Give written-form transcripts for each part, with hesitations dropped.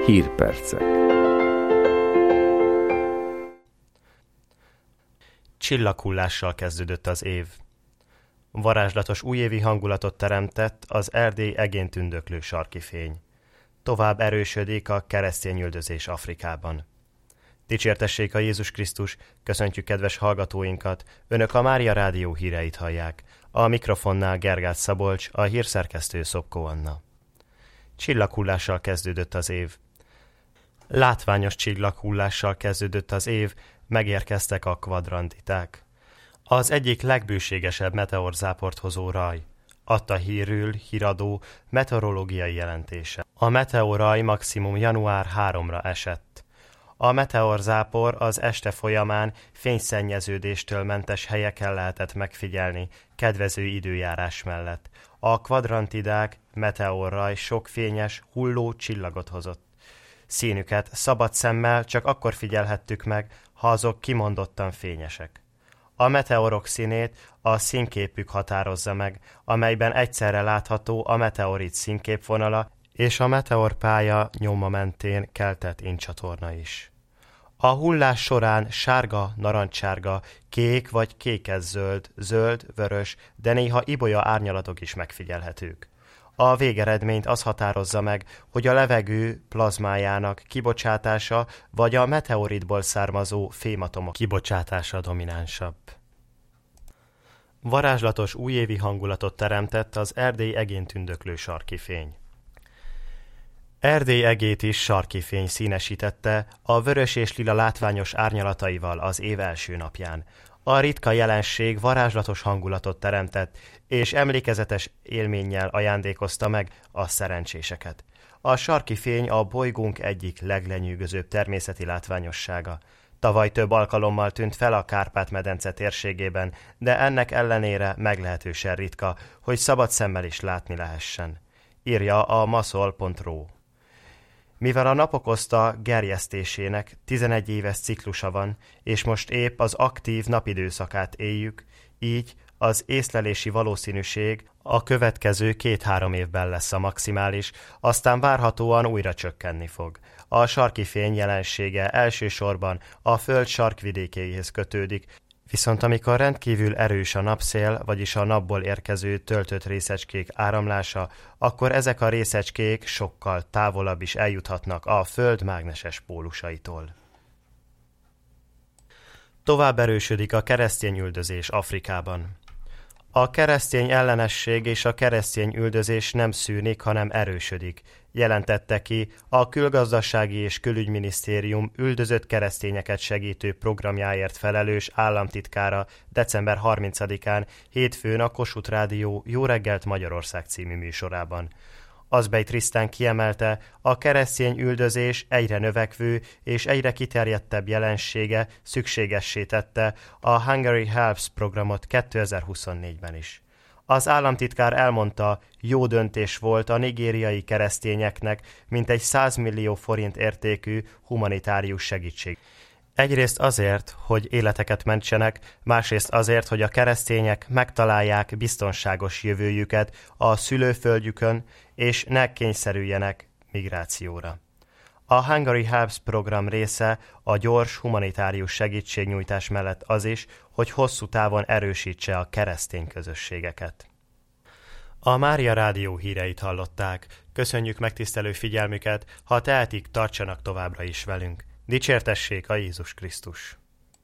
Hírpercek. Csillaghullással kezdődött az év. Varázslatos újévi hangulatot teremtett az Erdély egén tündöklő sarki fény. Tovább erősödik a keresztényüldözés Afrikában. Dicsértessék a Jézus Krisztus, köszöntjük kedves hallgatóinkat, Önök a Mária Rádió híreit hallják. A mikrofonnál Gergát Szabolcs, a hírszerkesztő Szopkó Anna. Csillaghullással kezdődött az év. Látványos csillaghullással kezdődött az év, megérkeztek a kvadrantiták. Az egyik legbőségesebb meteorzáport hozó raj. Adta hírül híradó meteorológiai jelentése. A meteorraj maximum január 3-ra esett. A meteorzápor az este folyamán fényszennyeződéstől mentes helyeken lehetett megfigyelni, kedvező időjárás mellett. A kvadrantidák meteorraj sok fényes, hulló csillagot hozott. Színüket szabad szemmel csak akkor figyelhettük meg, ha azok kimondottan fényesek. A meteorok színét a színképük határozza meg, amelyben egyszerre látható a meteorit színképvonala és a meteorpálya nyoma mentén keltett incsatorna is. A hullás során sárga, narancssárga, kék vagy kékes-zöld, zöld, vörös, de néha ibolya árnyalatok is megfigyelhetők. A végeredményt az határozza meg, hogy a levegő plazmájának kibocsátása vagy a meteoritból származó fématomok kibocsátása dominánsabb. Varázslatos újévi hangulatot teremtett az Erdély egén tündöklő sarki fény. Erdély egét is sarki fény színesítette a vörös és lila látványos árnyalataival az év első napján. A ritka jelenség varázslatos hangulatot teremtett, és emlékezetes élménnyel ajándékozta meg a szerencséseket. A sarki fény a bolygónk egyik leglenyűgözőbb természeti látványossága. Tavaly több alkalommal tűnt fel a Kárpát-medence térségében, de ennek ellenére meglehetősen ritka, hogy szabad szemmel is látni lehessen. Írja a maszol.ru. Mivel a napok oszta gerjesztésének 11 éves ciklusa van, és most épp az aktív napidőszakát éljük, így az észlelési valószínűség a következő 2-3 évben lesz a maximális, aztán várhatóan újra csökkenni fog. A sarki fény jelensége elsősorban a Föld sarkvidékéhez kötődik, viszont amikor rendkívül erős a napszél, vagyis a napból érkező töltött részecskék áramlása, akkor ezek a részecskék sokkal távolabb is eljuthatnak a Föld mágneses pólusaitól. Tovább erősödik a keresztényüldözés Afrikában. A keresztény ellenesség és a keresztény üldözés nem szűnik, hanem erősödik, jelentette ki a Külgazdasági és Külügyminisztérium üldözött keresztényeket segítő programjáért felelős államtitkára december 30-án hétfőn a Kossuth Rádió Jó reggelt Magyarország című műsorában. Azbej Trisztán kiemelte, a keresztény üldözés egyre növekvő és egyre kiterjedtebb jelensége szükségessé tette a Hungary Helps programot 2024-ben is. Az államtitkár elmondta, jó döntés volt a nigériai keresztényeknek mintegy 100 millió forint értékű humanitárius segítség. Egyrészt azért, hogy életeket mentsenek, másrészt azért, hogy a keresztények megtalálják biztonságos jövőjüket a szülőföldjükön, és ne kényszerüljenek migrációra. A Hungary Helps program része a gyors humanitárius segítségnyújtás mellett az is, hogy hosszú távon erősítse a keresztény közösségeket. A Mária Rádió híreit hallották. Köszönjük megtisztelő figyelmüket, ha tehetik, tartsanak továbbra is velünk. Dicsértessék a Jézus Krisztus!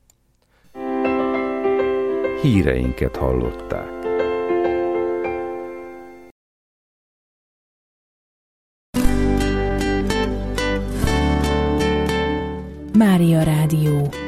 Híreinket hallották. Mária Rádió.